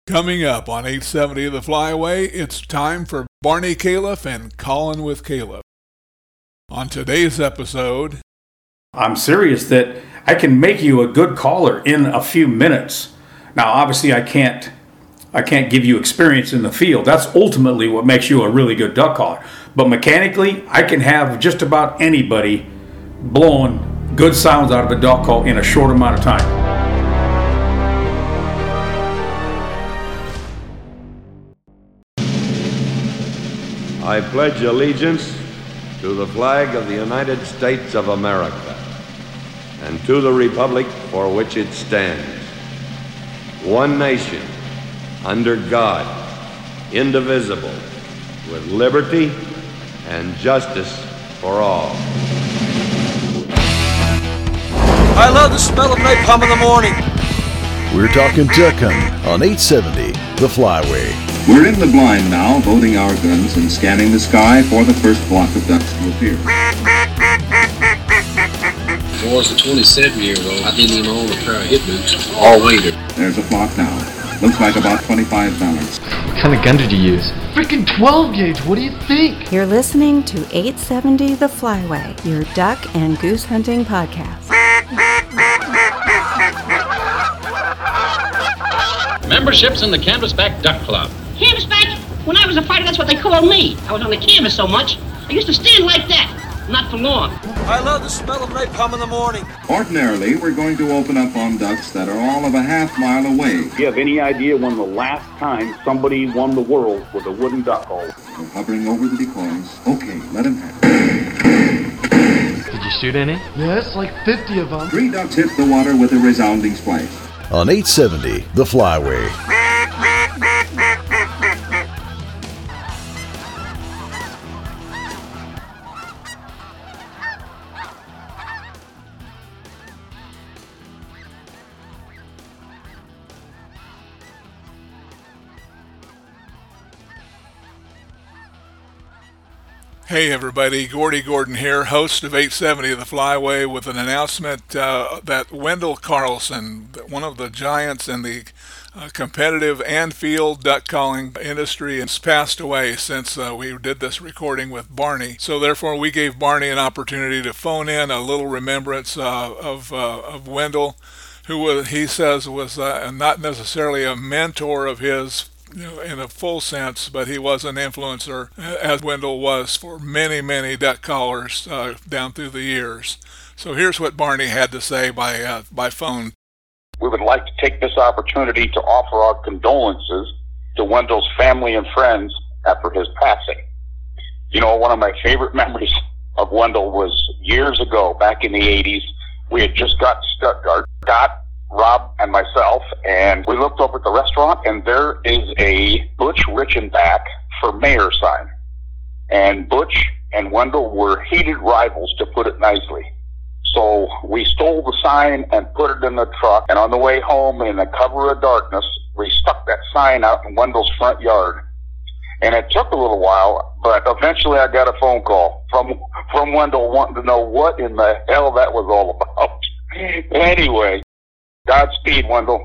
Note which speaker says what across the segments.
Speaker 1: Coming up on 870 The Flyway, it's time for Barney Califf and Callin' with Caleb. On today's episode,
Speaker 2: I'm serious that I can make you a good caller in a few minutes. Now, obviously, I can't give you experience in the field. That's ultimately what makes you a really good duck caller. But mechanically, I can have just about anybody blowing good sounds out of a duck call in a short amount of time.
Speaker 3: I pledge allegiance to the flag of the United States of America and to the republic for which it stands, one nation, under God, indivisible, with liberty and justice for all.
Speaker 4: I love the smell of napalm in the morning.
Speaker 5: We're talking duck hunting on 870 The Flyway.
Speaker 6: We're in the blind now, loading our guns and scanning the sky for the first flock of ducks to appear.
Speaker 7: As a 27-year-old, I didn't even own a pair of hip boots all winter.
Speaker 6: There's a flock now. Looks like about 25 balance.
Speaker 8: What kind of gun did you use? Freaking 12 gauge, what do you think?
Speaker 9: You're listening to 870 The Flyway, your duck and goose hunting podcast.
Speaker 10: Membership's in the Canvasback Duck Club.
Speaker 11: Canvasback? When I was a fighter, that's what they called me. I was on the canvas so much, I used to stand like that. Not for long.
Speaker 4: I love the smell of napalm in the morning.
Speaker 6: Ordinarily, we're going to open up on ducks that are all of a half mile away.
Speaker 12: Do you have any idea when the last time somebody won the world with a wooden duck call?
Speaker 6: We're hovering over the decoys. Okay, let him have it.
Speaker 8: Did you shoot any?
Speaker 7: Yes, like 50 of them.
Speaker 6: 3 ducks hit the water with a resounding splash.
Speaker 5: On 870 The Flyway.
Speaker 1: Hey everybody, Gordy Gordon here, host of 870 The Flyway, with an announcement that Wendell Carlson, one of the giants in the competitive and field duck calling industry, has passed away since we did this recording with Barney. So therefore we gave Barney an opportunity to phone in a little remembrance of Wendell, who he says was not necessarily a mentor of his, in a full sense, but he was an influencer, as Wendell was for many, many duck callers down through the years. So here's what Barney had to say by phone.
Speaker 12: We would like to take this opportunity to offer our condolences to Wendell's family and friends after his passing. You know, one of my favorite memories of Wendell was years ago, back in the 80s. We had just got to Stuttgart, Rob and myself, and we looked over at the restaurant, and there is a Butch Richenbach for mayor sign. And Butch and Wendell were heated rivals, to put it nicely. So we stole the sign and put it in the truck, and on the way home, in the cover of darkness, we stuck that sign out in Wendell's front yard. And it took a little while, but eventually I got a phone call from Wendell wanting to know what in the hell that was all about. Anyway, Godspeed, Wendell.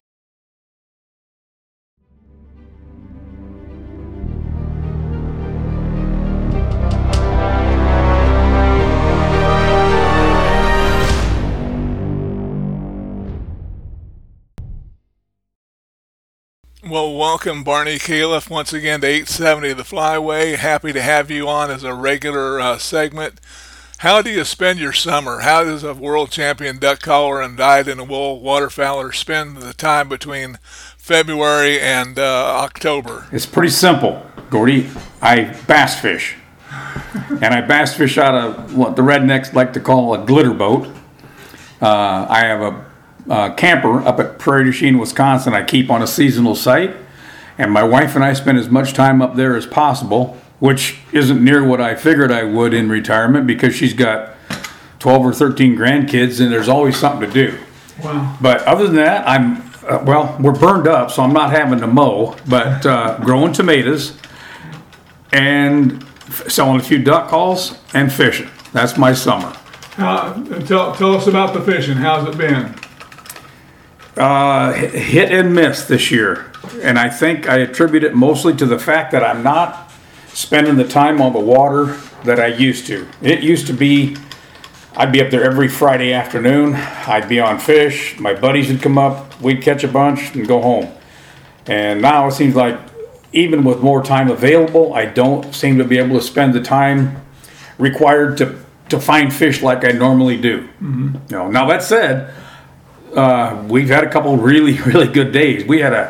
Speaker 1: Well, welcome Barney Califf once again to 870 The Flyway. Happy to have you on as a regular segment. How do you spend your summer? How does a world champion duck caller and dyed-in-the-wool waterfowler spend the time between February and October?
Speaker 2: It's pretty simple, Gordy. I bass fish. And I bass fish out of what the rednecks like to call a glitter boat. I have a camper up at Prairie du Chien, Wisconsin. I keep on a seasonal site. And my wife and I spend as much time up there as possible, which isn't near what I figured I would in retirement, because she's got 12 or 13 grandkids and there's always something to do.
Speaker 1: Wow.
Speaker 2: But other than that, we're burned up, so I'm not having to mow, but growing tomatoes and selling a few duck calls and fishing. That's my summer.
Speaker 1: Tell us about the fishing. How's it been?
Speaker 2: Hit and miss this year. and I think I attribute it mostly to the fact that I'm not spending the time on the water that I used to. It used to be, I'd be up there every Friday afternoon. I'd be on fish. My buddies would come up. We'd catch a bunch and go home. And now it seems like even with more time available, I don't seem to be able to spend the time required to find fish like I normally do.
Speaker 1: Mm-hmm.
Speaker 2: You know, now that said, we've had a couple really, really good days. We had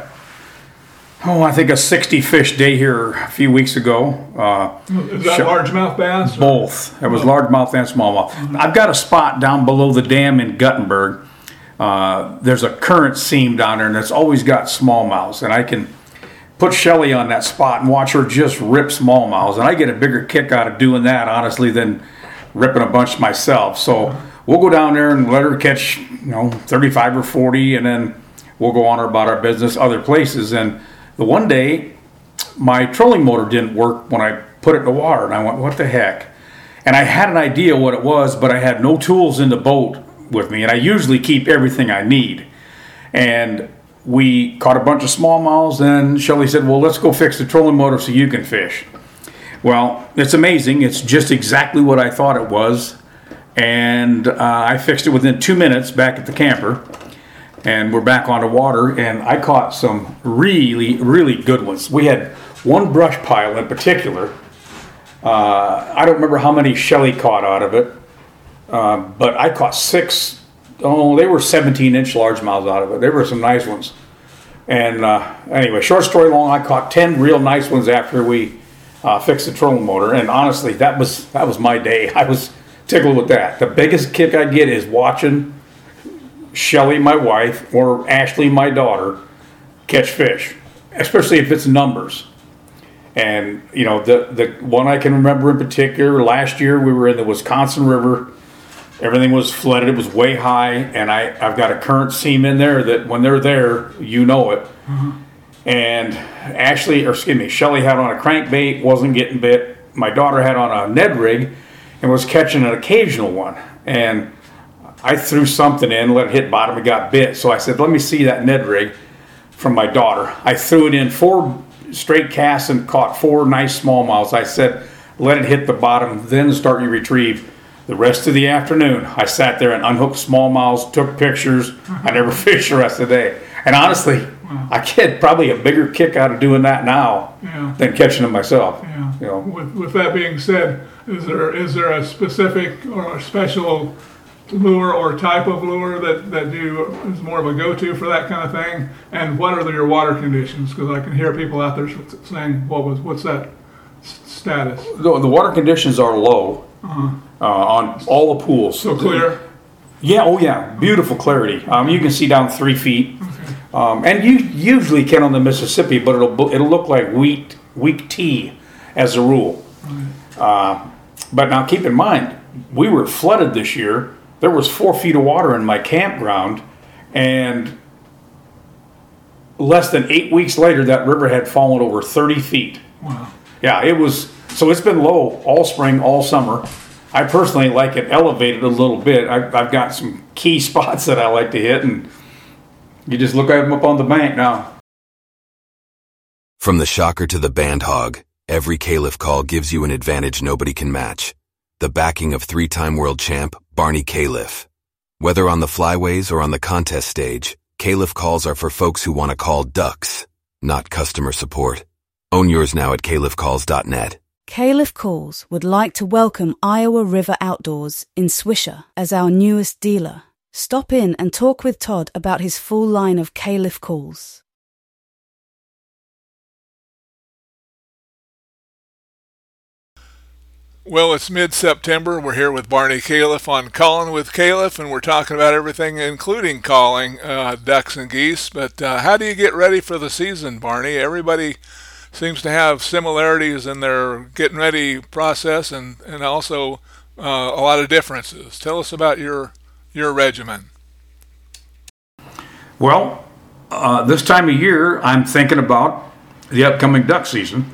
Speaker 2: I think a 60 fish day here a few weeks ago.
Speaker 1: Is that largemouth bass?
Speaker 2: Both. It was largemouth and smallmouth. Mm-hmm. I've got a spot down below the dam in Guttenberg. There's a current seam down there, and it's always got smallmouths. And I can put Shelly on that spot and watch her just rip smallmouths. And I get a bigger kick out of doing that, honestly, than ripping a bunch myself. So we'll go down there and let her catch, 35 or 40, and then we'll go on about our business other places. And the one day, my trolling motor didn't work when I put it in the water, and I went, what the heck? And I had an idea what it was, but I had no tools in the boat with me, and I usually keep everything I need. And we caught a bunch of smallmouths, and Shelly said, well, let's go fix the trolling motor so you can fish. Well, it's amazing. It's just exactly what I thought it was. And I fixed it within 2 minutes back at the camper. And we're back on the water. And I caught some really, really good ones. We had one brush pile in particular. I don't remember how many Shelly caught out of it. But I caught 6. Oh, they were 17-inch largemouths out of it. There were some nice ones. And anyway, short story long, I caught 10 real nice ones after we fixed the trolling motor. And honestly, that was my day. I was tickled with that. The biggest kick I get is watching Shelly, my wife, or Ashley, my daughter, catch fish, especially if it's numbers. And, the one I can remember in particular, last year we were in the Wisconsin River. Everything was flooded. It was way high, and I've got a current seam in there that when they're there, you know it. Mm-hmm. And Shelly had on a crankbait, wasn't getting bit. My daughter had on a Ned rig and was catching an occasional one. And I threw something in, let it hit bottom, and got bit. So I said, let me see that Ned rig from my daughter. I threw it in 4 straight casts and caught 4 nice smallmouths. I said, let it hit the bottom, then start your retrieve. The rest of the afternoon, I sat there and unhooked smallmouths, took pictures. I never fished the rest of the day. And honestly, I get probably a bigger kick out of doing that now than catching them myself.
Speaker 1: Yeah. With that being said, is there a specific or a special lure or type of lure that is more of a go-to for that kind of thing? And what are your water conditions? Because I can hear people out there saying, what's that status?
Speaker 2: The water conditions are low. On all the pools.
Speaker 1: So clear?
Speaker 2: Yeah, oh yeah, beautiful clarity. You can see down 3 feet. Okay. And you usually can on the Mississippi, but it'll look like weak tea as a rule. Right. But now keep in mind, we were flooded this year. There was 4 feet of water in my campground, and less than 8 weeks later, that river had fallen over 30 feet.
Speaker 1: Wow.
Speaker 2: Yeah, it was. So it's been low all spring, all summer. I personally like it elevated a little bit. I've got some key spots that I like to hit, and you just look at them up on the bank now.
Speaker 13: From the shocker to the band hog, every Caliph call gives you an advantage nobody can match. The backing of 3-time world champ, Barney Caliph. Whether on the flyways or on the contest stage, Caliph calls are for folks who want to call ducks, not customer support. Own yours now at caliphcalls.net.
Speaker 14: Caliph Calls would like to welcome Iowa River Outdoors in Swisher as our newest dealer. Stop in and talk with Todd about his full line of Caliph Calls.
Speaker 1: Well, it's mid-September. We're here with Barney Caliph on Calling with Caliph, and we're talking about everything, including calling ducks and geese. But how do you get ready for the season, Barney? Everybody seems to have similarities in their getting ready process and also a lot of differences. Tell us about your regimen.
Speaker 2: Well, this time of year, I'm thinking about the upcoming duck season.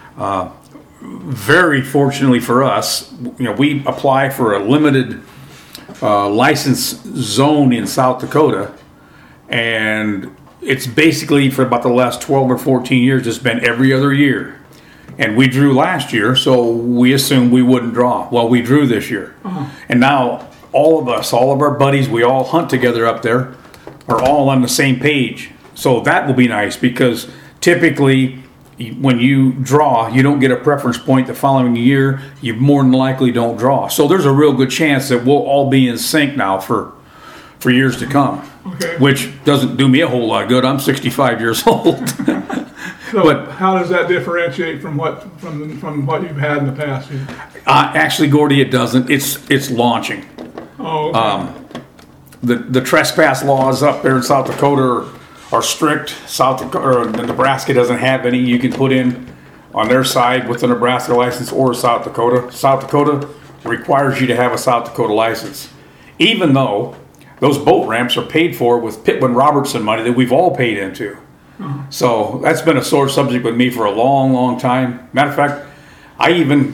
Speaker 2: Very fortunately for us, we apply for a limited license zone in South Dakota, and it's basically for about the last 12 or 14 years, it's been every other year. And we drew last year, so we assumed we wouldn't draw. Well, we drew this year. And now all of us, all of our buddies, we all hunt together up there, are all on the same page. So that will be nice, because typically when you draw, you don't get a preference point the following year. You more than likely don't draw. So there's a real good chance that we'll all be in sync now for years to come.
Speaker 1: Okay.
Speaker 2: Which doesn't do me a whole lot of good. I'm 65 years old.
Speaker 1: So
Speaker 2: but
Speaker 1: how does that differentiate from what you've had in the past?
Speaker 2: Actually, Gordy, it doesn't. It's launching.
Speaker 1: Oh, okay.
Speaker 2: The trespass laws up there in South Dakota are strict. Nebraska doesn't have any you can put in on their side with a Nebraska license or South Dakota. South Dakota requires you to have a South Dakota license, even though those boat ramps are paid for with Pittman Robertson money that we've all paid into. So that's been a sore subject with me for a long, long time. Matter of fact, I even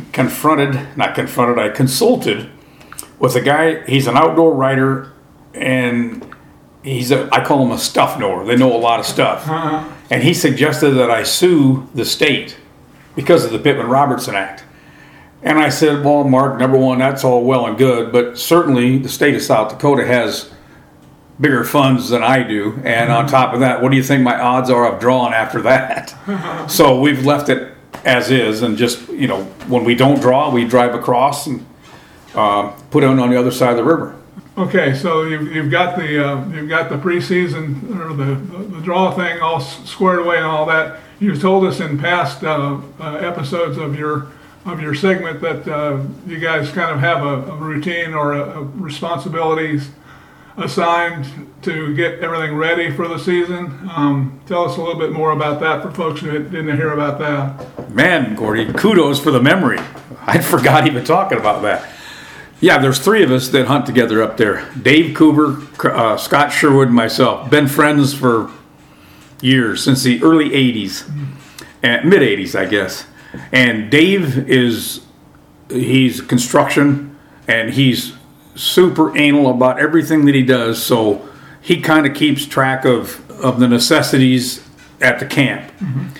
Speaker 2: I consulted with a guy. He's an outdoor writer, and I call him a stuff knower. They know a lot of stuff. And he suggested that I sue the state because of the Pittman Robertson Act. And I said, well, Mark, number one, that's all well and good, but certainly the state of South Dakota has bigger funds than I do, and on top of that, what do you think my odds are of drawing after that? So we've left it as is, and just, when we don't draw, we drive across and put it on the other side of the river.
Speaker 1: Okay, so you've got the preseason or the draw thing all squared away and all that. You've told us in past episodes of your segment that you guys kind of have a routine or a responsibilities assigned to get everything ready for the season. Tell us a little bit more about that for folks who didn't hear about that.
Speaker 2: Man, Gordy, kudos for the memory. I forgot even talking about that. Yeah, there's three of us that hunt together up there. Dave Cooper, Scott Sherwood, and myself. Been friends for years, since the early 80s, and mid-80s, I guess. And Dave he's construction, and he's super anal about everything that he does, so he kind of keeps track of the necessities at the camp.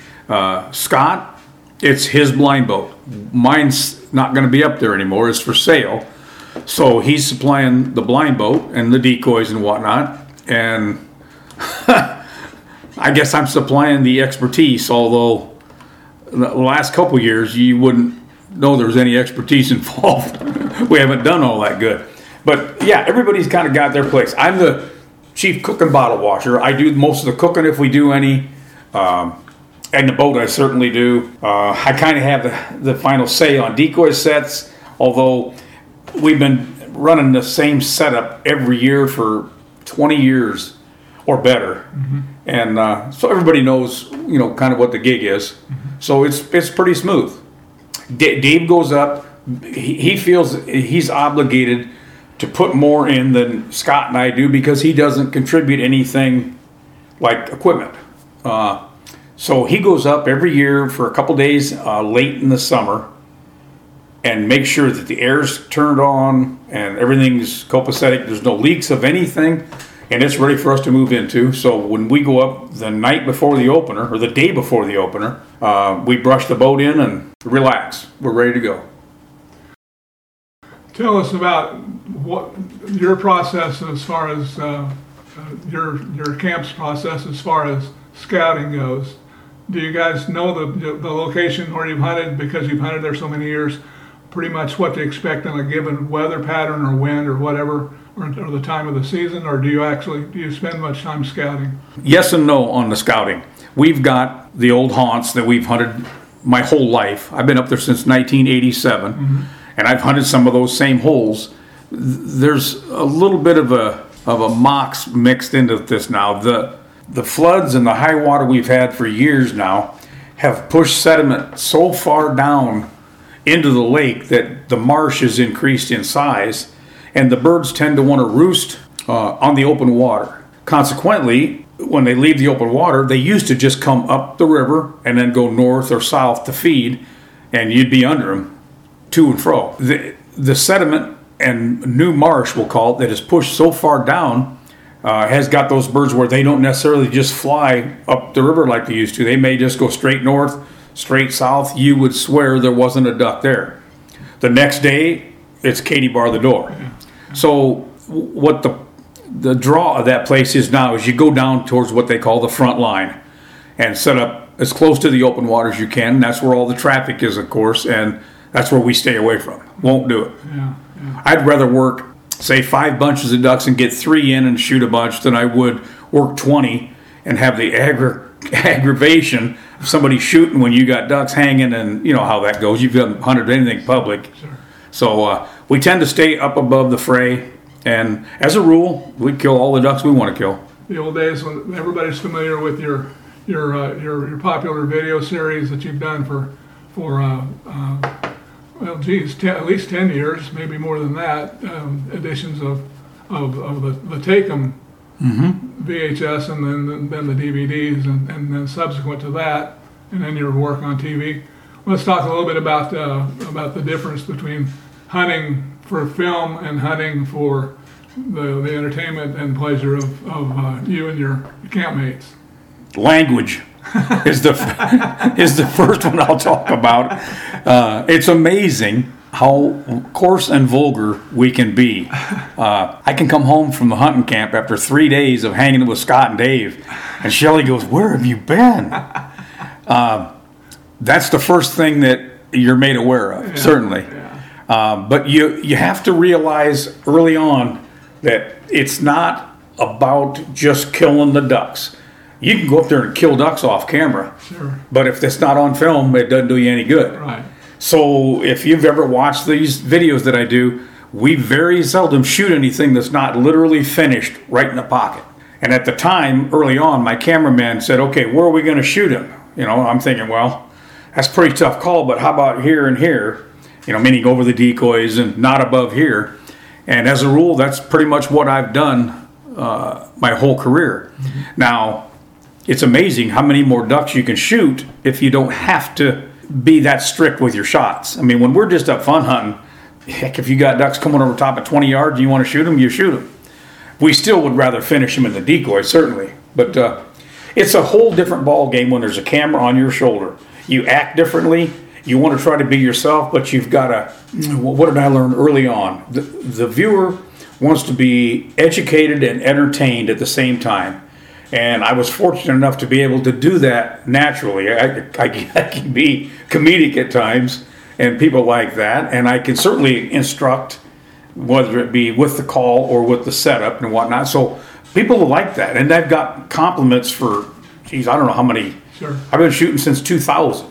Speaker 2: Scott, it's his blind boat. Mine's not going to be up there anymore. It's for sale. So he's supplying the blind boat and the decoys and whatnot, and I guess I'm supplying the expertise, although the last couple years you wouldn't know there was any expertise involved. We haven't done all that good. But yeah, everybody's kind of got their place. I'm the chief cook and bottle washer. I do most of the cooking if we do any. And the boat I certainly do. I kind of have the final say on decoy sets, although we've been running the same setup every year for 20 years or better. And so everybody knows, kind of what the gig is. So it's pretty smooth. Dave goes up. He feels he's obligated to put more in than Scott and I do because he doesn't contribute anything like equipment. So he goes up every year for a couple days late in the summer and makes sure that the air's turned on and everything's copacetic. There's no leaks of anything, and it's ready for us to move into. So when we go up the night before the opener, or the day before the opener, we brush the boat in and relax. We're ready to go.
Speaker 1: Tell us about what your process as far as your camp's process as far as scouting goes. Do you guys know the location where you've hunted, because you've hunted there so many years, pretty much what to expect in a given weather pattern or wind or whatever, or the time of the season, or do you spend much time scouting?
Speaker 2: Yes and no on the scouting. We've got the old haunts that we've hunted my whole life. I've been up there since 1987. And I've hunted some of those same holes. There's a little bit of a mox mixed into this now. The floods and the high water we've had for years now have pushed sediment so far down into the lake that the marsh has increased in size, and the birds tend to want to roost on the open water. Consequently, when they leave the open water, they used to just come up the river and then go north or south to feed, and you'd be under them to and fro. The sediment and new marsh, we'll call it, that is pushed so far down has got those birds where they don't necessarily just fly up the river like they used to. They may just go straight north, straight south. You would swear there wasn't a duck there. The next day, it's Katie bar the door. So what the draw of that place is now is you go down towards what they call the front line and set up as close to the open water as you can. That's where all the traffic is, of course, and that's where we stay away from. Won't do it. I'd rather work, say, 5 bunches of ducks and get 3 in and shoot a bunch than I would work 20 and have the aggravation of somebody shooting when you got ducks hanging, and you know how that goes. You've got hunted anything public.
Speaker 1: Sure.
Speaker 2: So we tend to stay up above the fray, and as a rule, we kill all the ducks we want to kill.
Speaker 1: The old days when everybody's familiar with your popular video series that you've done for at least 10 years, maybe more than that, editions of the Take-'em VHS and then the DVDs and then subsequent to that, and then your work on TV. Let's talk a little bit about the difference between hunting for film and hunting for the entertainment and pleasure of you and your campmates.
Speaker 2: Language is the first one I'll talk about. It's amazing how coarse and vulgar we can be. I can come home from the hunting camp after 3 days of hanging with Scott and Dave, and Shelley goes, "Where have you been?" That's the first thing that you're made aware of, certainly. But you have to realize early on that it's not about just killing the ducks. You can go up there and kill ducks off camera, but if it's not on film, it doesn't do you any good.
Speaker 1: Right.
Speaker 2: So if you've ever watched these videos that I do, we very seldom shoot anything that's not literally finished right in the pocket. And at the time, early on, my cameraman said, "Okay, where are we going to shoot him?" You know, I'm thinking, well, that's a pretty tough call, but how about here and here? You know, meaning over the decoys and not above here. And as a rule, that's pretty much what I've done my whole career. Now, it's amazing how many more ducks you can shoot if you don't have to be that strict with your shots. I mean, when we're just up fun hunting, heck, if you got ducks coming over top of 20 yards and you want to shoot them, you shoot them. We still would rather finish them in the decoy, certainly. But it's a whole different ball game when there's a camera on your shoulder. You act differently. You want to try to be yourself, but you've got to, what did I learn early on? The viewer wants to be educated and entertained at the same time. And I was fortunate enough to be able to do that naturally. I can be comedic at times, and people like that. And I can certainly instruct, whether it be with the call or with the setup and whatnot. So people like that. And I've got compliments for, geez, I don't know how many.
Speaker 1: Sure.
Speaker 2: I've been shooting since 2000.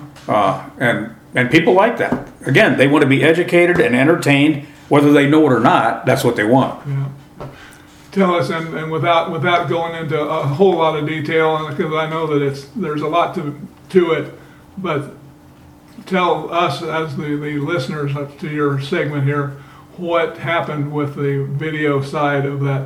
Speaker 2: And people like that. Again, they want to be educated and entertained, whether they know it or not. That's what they want.
Speaker 1: Yeah. Tell us, and without going into a whole lot of detail, because I know that there's a lot to it, but tell us as the listeners to your segment here, what happened with the video side of that.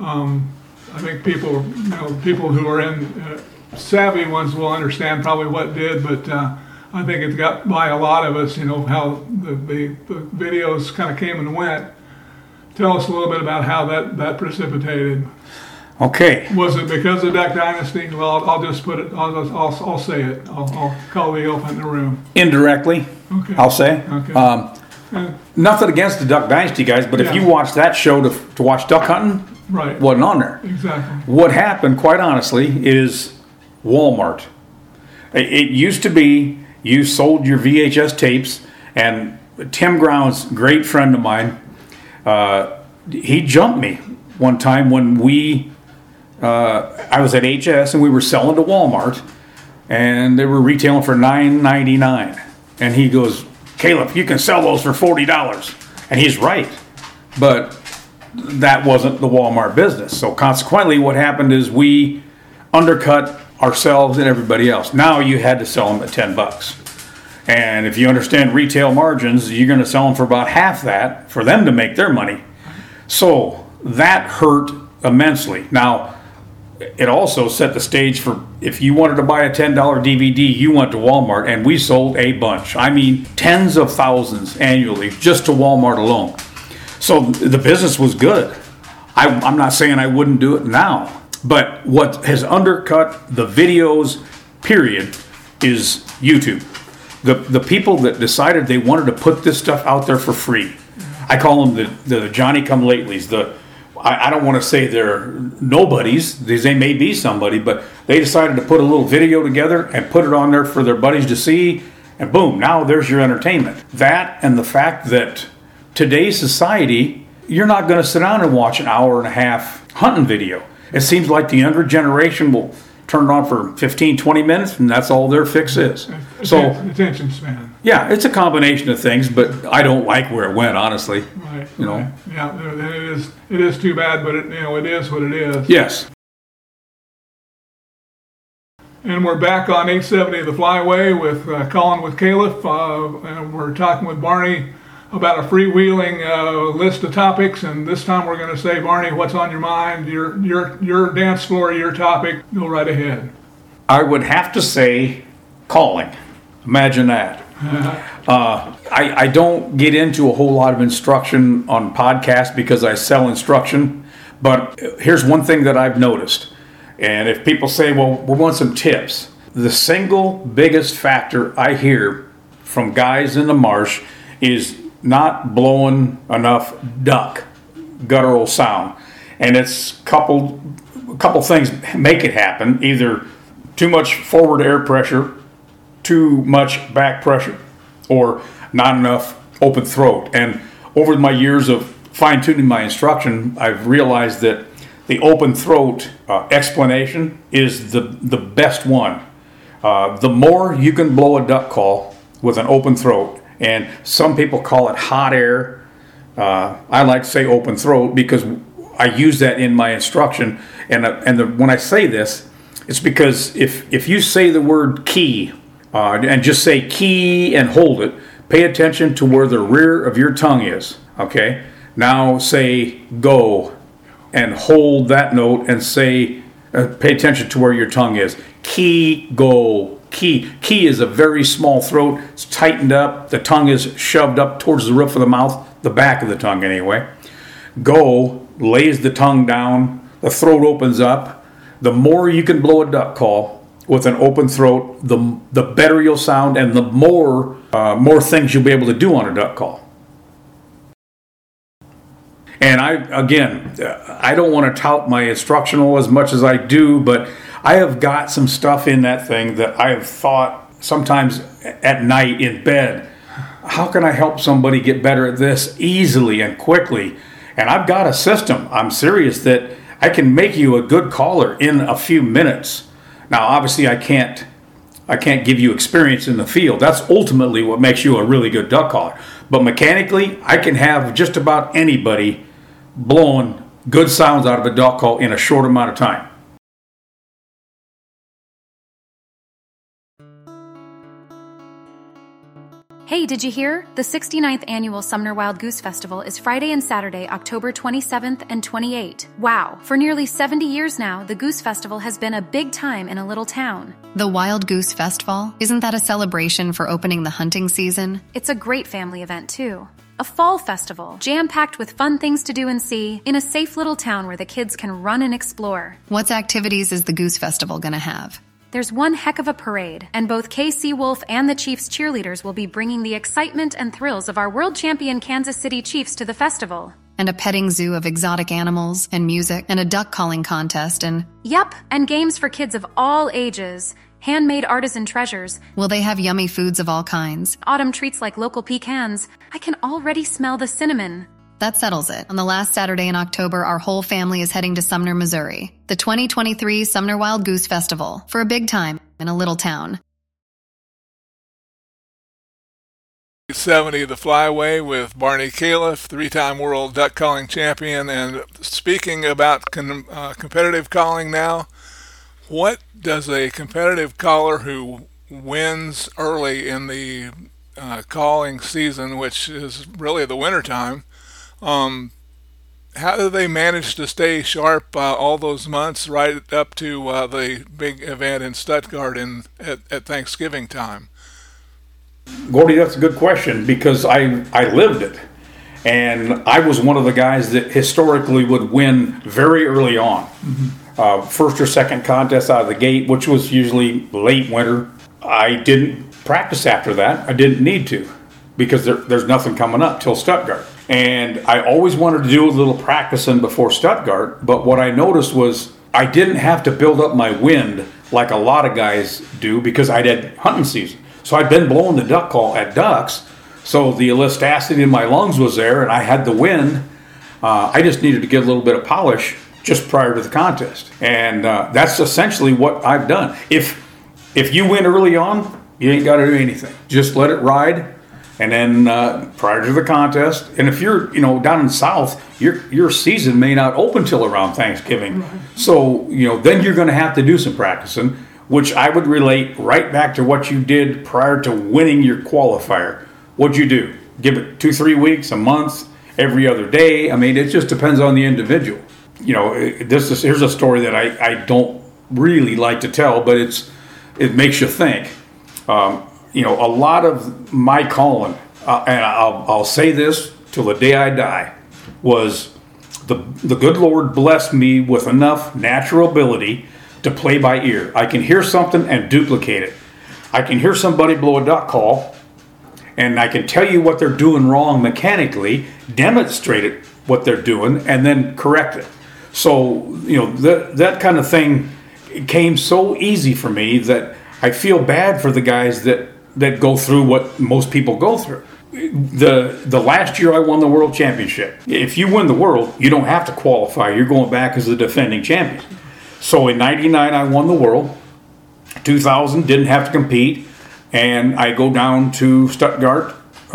Speaker 1: I think people who are in savvy ones will understand probably what did, but I think it got by a lot of us. You know how the videos kind of came and went. Tell us a little bit about how that precipitated.
Speaker 2: Okay.
Speaker 1: Was it because of Duck Dynasty? Well, I'll just put it. I'll say it. I'll call the elephant in the room.
Speaker 2: Indirectly, okay. I'll say.
Speaker 1: Okay.
Speaker 2: Nothing against the Duck Dynasty guys, but if you watch that show to watch duck hunting,
Speaker 1: right,
Speaker 2: wasn't on there.
Speaker 1: Exactly.
Speaker 2: What happened, quite honestly, is Walmart. It used to be you sold your VHS tapes, and Tim Grounds, great friend of mine. He jumped me one time when I was at HS and we were selling to Walmart, and they were retailing for $9.99. And he goes, "Caleb, you can sell those for $40. And he's right, but that wasn't the Walmart business. So consequently, what happened is we undercut ourselves and everybody else. Now you had to sell them at $10. And if you understand retail margins, you're going to sell them for about half that for them to make their money. So that hurt immensely. Now, it also set the stage for if you wanted to buy a $10 DVD, you went to Walmart, and we sold a bunch. I mean, tens of thousands annually just to Walmart alone. So the business was good. I'm not saying I wouldn't do it now, but what has undercut the videos, period, is YouTube. The people that decided they wanted to put this stuff out there for free. I call them the Johnny-come-latelys. I don't want to say they're nobodies. They may be somebody, but they decided to put a little video together and put it on there for their buddies to see, and boom, now there's your entertainment. That and the fact that today's society, you're not going to sit down and watch an hour and a half hunting video. It seems like the younger generation will turn it on for 15, 20 minutes, and that's all their fix is. So
Speaker 1: attention span.
Speaker 2: Yeah, it's a combination of things, but I don't like where it went, honestly.
Speaker 1: Right.
Speaker 2: You know.
Speaker 1: Yeah, it is too bad, but it is what it is.
Speaker 2: Yes.
Speaker 1: And we're back on 870 The Flyway with Colin with Califf, and we're talking with Barney about a freewheeling list of topics, and this time we're going to say, Barney, what's on your mind? Your dance floor, your topic. Go right ahead.
Speaker 2: I would have to say calling. Imagine that. I don't get into a whole lot of instruction on podcasts because I sell instruction, but here's one thing that I've noticed. And if people say, well, we want some tips, the single biggest factor I hear from guys in the marsh is not blowing enough duck, guttural sound. And it's a couple things make it happen. Either too much forward air pressure, too much back pressure, or not enough open throat. And over my years of fine-tuning my instruction, I've realized that the open throat explanation is the best one. The more you can blow a duck call with an open throat, and some people call it hot air. I like to say open throat because I use that in my instruction. And when I say this, it's because if you say the word key and just say key and hold it, pay attention to where the rear of your tongue is. Okay. Now say go and hold that note and say pay attention to where your tongue is. Key, go. Key is a very small throat. It's tightened up. The tongue is shoved up towards the roof of the mouth, the back of the tongue anyway. Go lays the tongue down. The throat opens up. The more you can blow a duck call with an open throat, the better you'll sound, and the more things you'll be able to do on a duck call. And I don't want to tout my instructional as much as I do, but I have got some stuff in that thing that I have thought sometimes at night in bed, how can I help somebody get better at this easily and quickly? And I've got a system, I'm serious, that I can make you a good caller in a few minutes. Now, obviously, I can't give you experience in the field. That's ultimately what makes you a really good duck caller. But mechanically, I can have just about anybody blowing good sounds out of a duck call in a short amount of time.
Speaker 15: Hey, did you hear? The 69th Annual Sumner Wild Goose Festival is Friday and Saturday, October 27th and 28th. Wow! For nearly 70 years now, the Goose Festival has been a big time in a little town.
Speaker 16: The Wild Goose Festival? Isn't that a celebration for opening the hunting season?
Speaker 15: It's a great family event, too. A fall festival, jam-packed with fun things to do and see, in a safe little town where the kids can run and explore.
Speaker 16: What activities is the Goose Festival gonna have?
Speaker 15: There's one heck of a parade, and both KC Wolf and the Chiefs cheerleaders will be bringing the excitement and thrills of our world champion Kansas City Chiefs to the festival.
Speaker 16: And a petting zoo of exotic animals and music and a duck calling contest and...
Speaker 15: Yep, and games for kids of all ages. Handmade artisan treasures.
Speaker 16: Will they have yummy foods of all kinds?
Speaker 15: Autumn treats like local pecans. I can already smell the cinnamon.
Speaker 16: That settles it. On the last Saturday in October, our whole family is heading to Sumner, Missouri. The 2023 Sumner Wild Goose Festival. For a big time in a little town.
Speaker 1: 870 The Flyway with Barney Califf, three-time world duck calling champion. And speaking about competitive calling now, what does a competitive caller who wins early in the calling season, which is really the wintertime, how do they manage to stay sharp all those months right up to the big event in Stuttgart at Thanksgiving time?
Speaker 2: Gordy, that's a good question because I lived it. And I was one of the guys that historically would win very early on. First or second contest out of the gate, which was usually late winter. I didn't practice after that. I didn't need to because there's nothing coming up till Stuttgart. And I always wanted to do a little practicing before Stuttgart, but what I noticed was I didn't have to build up my wind like a lot of guys do because I did hunting season. So I'd been blowing the duck call at ducks, so the elasticity in my lungs was there and I had the wind. I just needed to get a little bit of polish just prior to the contest. And that's essentially what I've done. If you win early on, you ain't got to do anything. Just let it ride. And then prior to the contest, and if you're down in the South, your season may not open till around Thanksgiving. Right. So then you're going to have to do some practicing, which I would relate right back to what you did prior to winning your qualifier. What'd you do? Give it 2-3 weeks, a month, every other day? I mean, it just depends on the individual. Here's a story that I don't really like to tell, but it makes you think. A lot of my calling, and I'll say this till the day I die, was the good Lord blessed me with enough natural ability to play by ear. I can hear something and duplicate it. I can hear somebody blow a duck call, and I can tell you what they're doing wrong mechanically, demonstrate it, what they're doing, and then correct it. So, that kind of thing came so easy for me that I feel bad for the guys that go through what most people go through. The last year I won the world championship. If you win the world, you don't have to qualify. You're going back as the defending champion. So in 99 I won the world. 2000 didn't have to compete. And I go down to Stuttgart.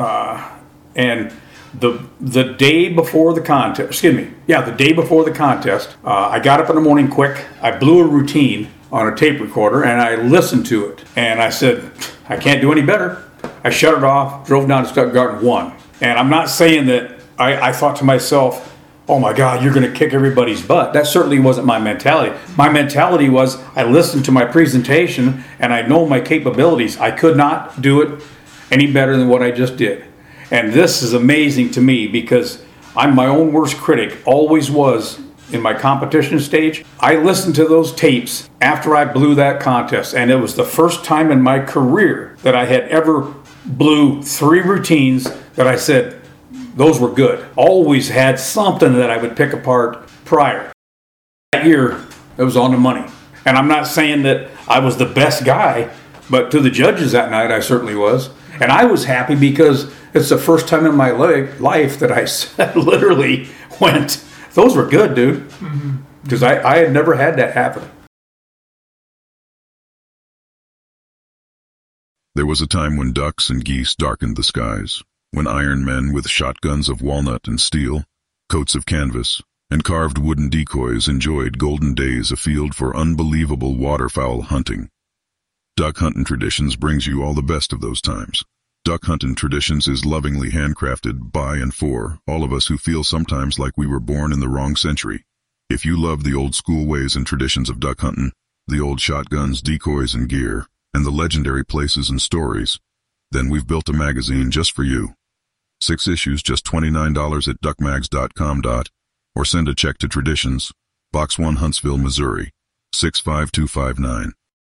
Speaker 2: And the day before the contest, the day before the contest, I got up in the morning quick. I blew a routine on a tape recorder and I listened to it. And I said, I can't do any better. I shut it off, drove down to Stuttgart and won. And I'm not saying that I thought to myself, oh my God, you're going to kick everybody's butt. That certainly wasn't my mentality. My mentality was I listened to my presentation and I know my capabilities. I could not do it any better than what I just did. And this is amazing to me because I'm my own worst critic, always was in my competition stage. I listened to those tapes after I blew that contest, and it was the first time in my career that I had ever blew 3 routines that I said, those were good. Always had something that I would pick apart prior. That year, it was on the money. And I'm not saying that I was the best guy, but to the judges that night, I certainly was. And I was happy because it's the first time in my life that I literally went, those were good, dude. Because I had never had that happen.
Speaker 17: There was a time when ducks and geese darkened the skies, when iron men with shotguns of walnut and steel, coats of canvas, and carved wooden decoys enjoyed golden days afield for unbelievable waterfowl hunting. Duck Huntin' Traditions brings you all the best of those times. Duck Huntin' Traditions is lovingly handcrafted by and for all of us who feel sometimes like we were born in the wrong century. If you love the old school ways and traditions of duck hunting, the old shotguns, decoys, and gear, and the legendary places and stories, then we've built a magazine just for you. 6 issues, just $29 at duckmags.com. Or send a check to Traditions, Box 1, Huntsville, Missouri, 65259.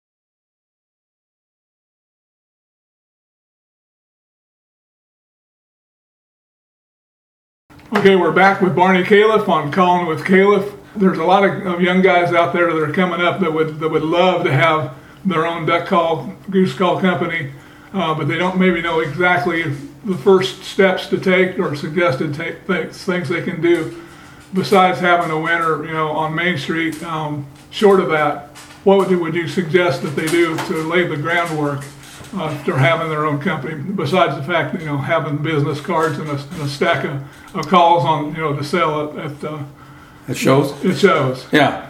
Speaker 1: Okay, we're back with Barney Califf on Calling with Califf. There's a lot of young guys out there that are coming up that would love to have their own duck call, goose call company, but they don't maybe know exactly the first steps to take or suggested things they can do besides having a winner, on Main Street. Short of that, what would you suggest that they do to lay the groundwork for having their own company, besides the fact that, having business cards and a stack of calls on, to sell at
Speaker 2: it shows?
Speaker 1: It shows.
Speaker 2: Yeah.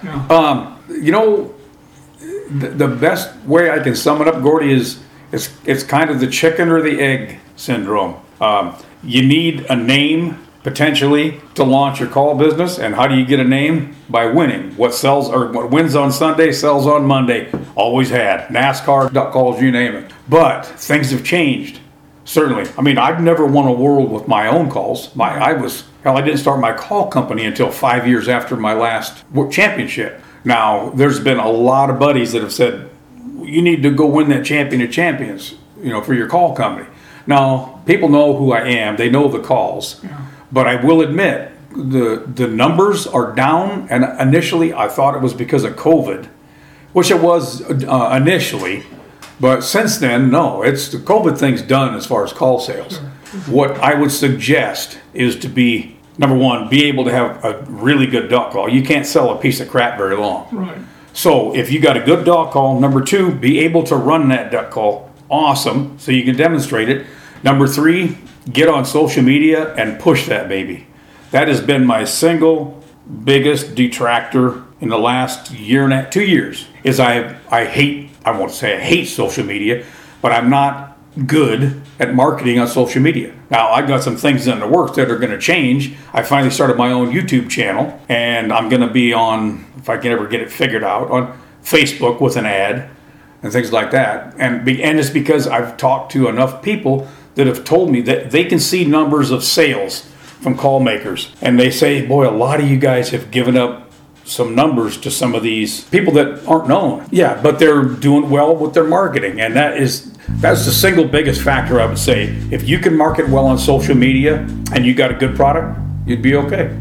Speaker 2: The best way I can sum it up, Gordy, is it's kind of the chicken or the egg syndrome. You need a name, potentially, to launch your call business. And how do you get a name? By winning. What wins on Sunday sells on Monday. Always had. NASCAR, duck calls, you name it. But things have changed. Certainly. I mean, I've never won a world with my own calls. I didn't start my call company until 5 years after my last championship. Now, there's been a lot of buddies that have said, you need to go win that champion of champions, for your call company. Now, people know who I am. They know the calls. Yeah. But I will admit, the numbers are down. And initially, I thought it was because of COVID, which it was initially. But since then, no, the COVID thing's done as far as call sales. Sure. What I would suggest is to be, number one, be able to have a really good duck call. You can't sell a piece of crap very long.
Speaker 1: Right.
Speaker 2: So if you got a good duck call, number two, be able to run that duck call. Awesome. So you can demonstrate it. Number three, get on social media and push that baby. That has been my single biggest detractor in the last year and a half, 2 years, is I won't say I hate social media, but I'm not good at marketing on social media. Now, I've got some things in the works that are going to change. I finally started my own YouTube channel, and I'm going to be on, if I can ever get it figured out, on Facebook with an ad and things like that. And it's because I've talked to enough people that have told me that they can see numbers of sales from call makers. And they say, boy, a lot of you guys have given up some numbers to some of these people that aren't known. Yeah, but they're doing well with their marketing. And that's the single biggest factor, I would say. If you can market well on social media and you got a good product, you'd be okay.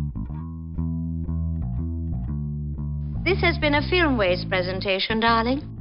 Speaker 18: This has been a Filmways presentation, darling.